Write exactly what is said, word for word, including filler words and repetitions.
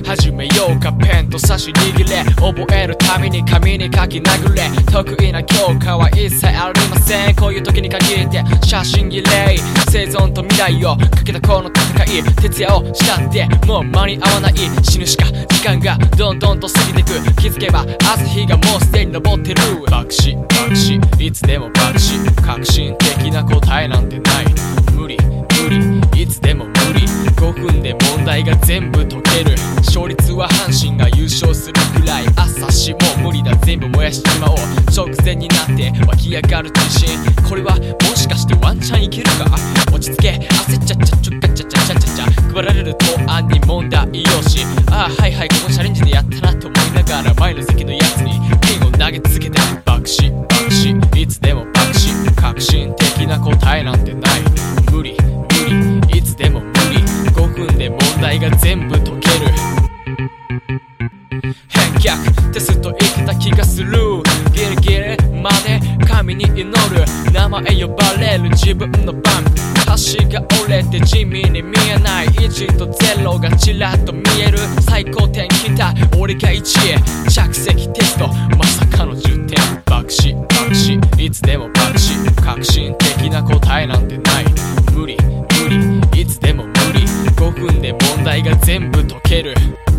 始めようか。ペンと差し握れ、覚えるために紙に書き殴れ。得意な教科は一切ありません。こういう時に限って写真儀礼、生存と未来をかけたこの戦い、徹夜をしたってもう間に合わない。死ぬしか時間がどんどんと過ぎてく。気づけば朝日がもうすでに昇ってる。爆死爆死いつでも爆死、革新的な答えなんてない。無理無理いつでも無理、ごふんで問題が全部解ける。勝率は阪神が優勝するくらい。朝しも無理だ全部燃やしちまおう。直前になって湧き上がる自信、これはもしかしてワンチャンいけるか。落ち着け焦っちゃっちゃちょっかちゃちゃちゃちゃちゃ、配られる答案に問題用紙。ああはいはいここチャレンジでやったなと思いながら前の席のやつにピンを投げ続けた。爆死爆死いつでも爆死、革新的な答えなんてない。無理無理いつでも無理、ごふんで問題が全部解ける。返却テストいけた気がする。ギリギリまで神に祈る。名前呼ばれる自分の番、橋が折れて地味に見えない。いちとゼロがちらっと見える。最高点来た俺がいちい、着席テストまさかのじゅってん。爆死爆死いつでも爆死、革新的な答えなんてない。無理無理いつでも無理、ごふんで問題が全部解ける。